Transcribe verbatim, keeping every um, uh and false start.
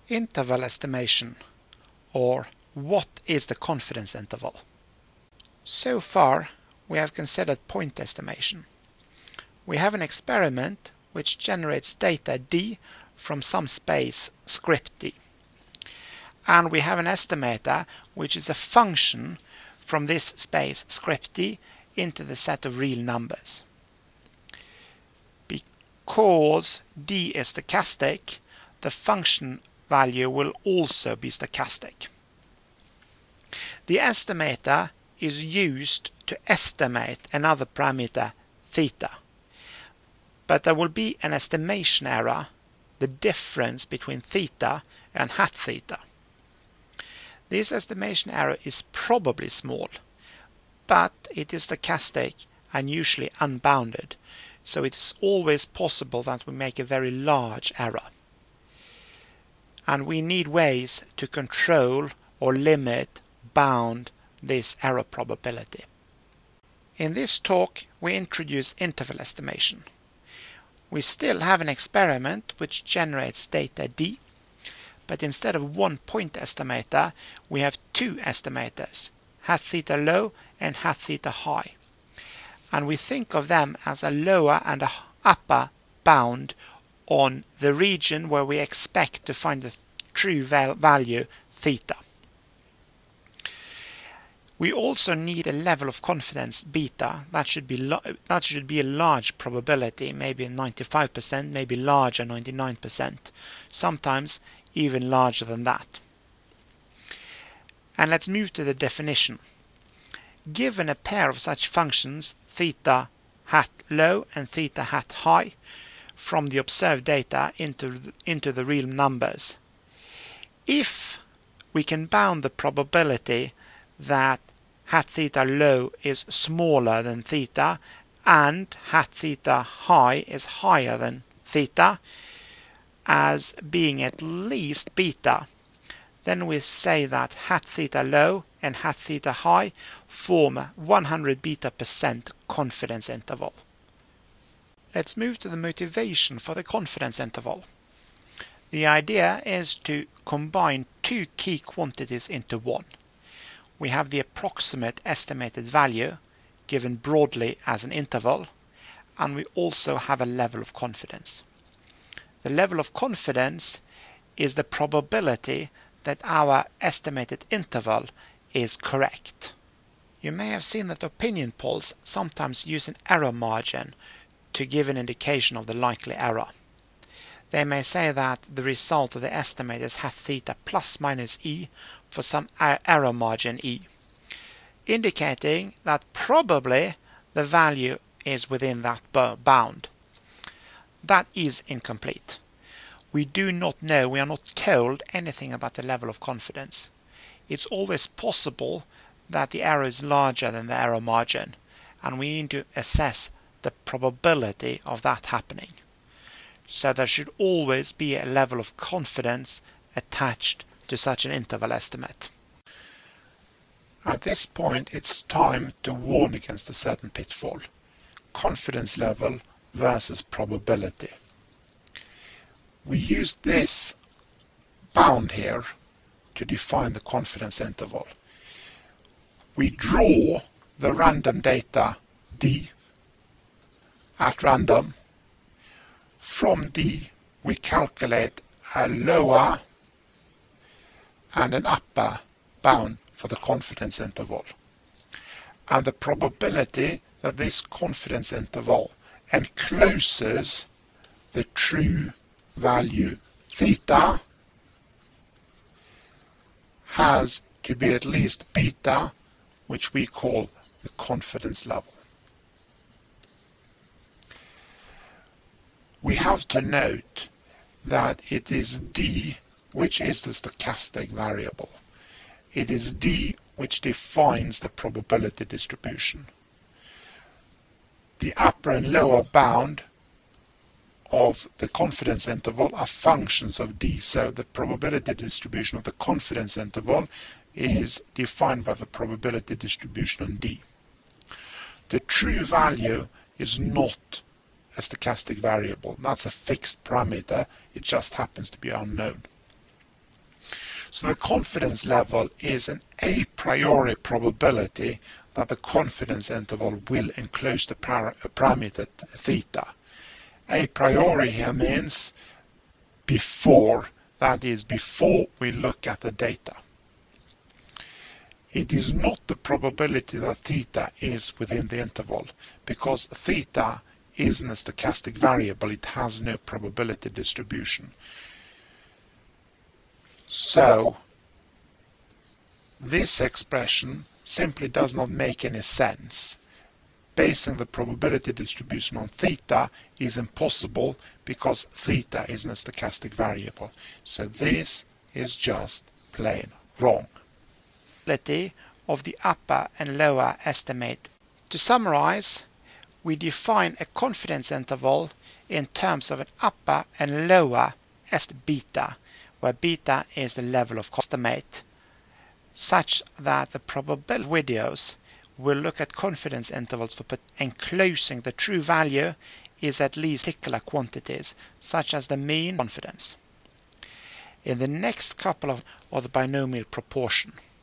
Interval estimation, or what is the confidence interval? So far we have considered point estimation. We have an experiment which generates data d from some space script d. And we have an estimator which is a function from this space script d into the set of real numbers. Because d is stochastic, the function value will also be stochastic. The estimator is used to estimate another parameter theta, but there will be an estimation error, the difference between theta and hat theta. This estimation error is probably small, but it is stochastic and usually unbounded, so it is always possible that we make a very large error. And we need ways to control or limit, bound this error probability. In this talk we introduce interval estimation. We still have an experiment which generates data d, but instead of one point estimator we have two estimators, hat theta low and hat theta high. And we think of them as a lower and a upper bound on the region where we expect to find the true val value theta. We also need a level of confidence beta. That should be that should be a large probability, maybe ninety-five percent, maybe larger, ninety-nine percent, sometimes even larger than that. And let's move to the definition. Given a pair of such functions, theta hat low and theta hat high, from the observed data into the, into the real numbers, if we can bound the probability that hat theta low is smaller than theta and hat theta high is higher than theta as being at least beta, then we say that hat theta low and hat theta high form a one hundred beta percent confidence interval. Let's move to the motivation for the confidence interval. The idea is to combine two key quantities into one. We have the approximate estimated value given broadly as an interval, and we also have a level of confidence. The level of confidence is the probability that our estimated interval is correct. You may have seen that opinion polls sometimes use an error margin to give an indication of the likely error. They may say that the result of the estimate is hat theta plus minus e for some error margin e, indicating that probably the value is within that bound. That is incomplete. We do not know, we are not told anything about the level of confidence. It's always possible that the error is larger than the error margin, and we need to assess the probability of that happening. So there should always be a level of confidence attached to such an interval estimate. At this point it's time to warn against a certain pitfall: confidence level versus probability. We use this bound here to define the confidence interval. We draw the random data d at random. From d we calculate a lower and an upper bound for the confidence interval, and the probability that this confidence interval encloses the true value theta has to be at least beta, which we call the confidence level. We have to note that it is d which is the stochastic variable. It is d which defines the probability distribution. The upper and lower bound of the confidence interval are functions of d, so the probability distribution of the confidence interval is defined by the probability distribution on d. The true value is not a stochastic variable. That's a fixed parameter. It just happens to be unknown. So the confidence level is an a priori probability that the confidence interval will enclose the par parameter theta. A priori here means before, that is before we look at the data. It is not the probability that theta is within the interval, because theta isn't a stochastic variable, it has no probability distribution. So this expression simply does not make any sense. Basing the probability distribution on theta is impossible because theta isn't a stochastic variable. So this is just plain wrong. Of the upper and lower estimate. To summarize, we define a confidence interval in terms of an upper and lower estimate beta, where beta is the level of estimate, such that the probability videos will look at confidence intervals for enclosing the true value is at least particular quantities, such as the mean confidence. In the next couple of, of the binomial proportion.